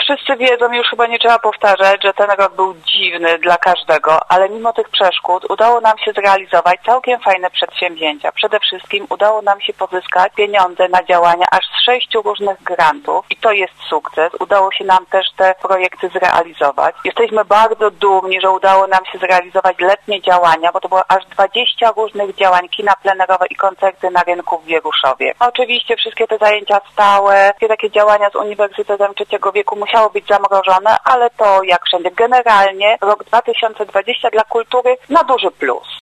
Wszyscy wiedzą, już chyba nie trzeba powtarzać, że ten rok był dziwny dla każdego, ale mimo tych przeszkód udało nam się zrealizować całkiem fajne przedsięwzięcia. Przede wszystkim udało nam się pozyskać pieniądze na działania aż z 6 różnych grantów i to jest sukces. Udało się nam też te projekty zrealizować. Jesteśmy bardzo dumni, że udało nam się zrealizować letnie działania, bo to było aż 20 różnych działań, kina plenerowe i koncerty na rynku w Wieruszowie. Oczywiście wszystkie te zajęcia stałe, takie działania z Uniwersytetem Trzeciego Wieku musiało być zamrożone, ale to jak wszędzie. Generalnie rok 2020 dla kultury na duży plus.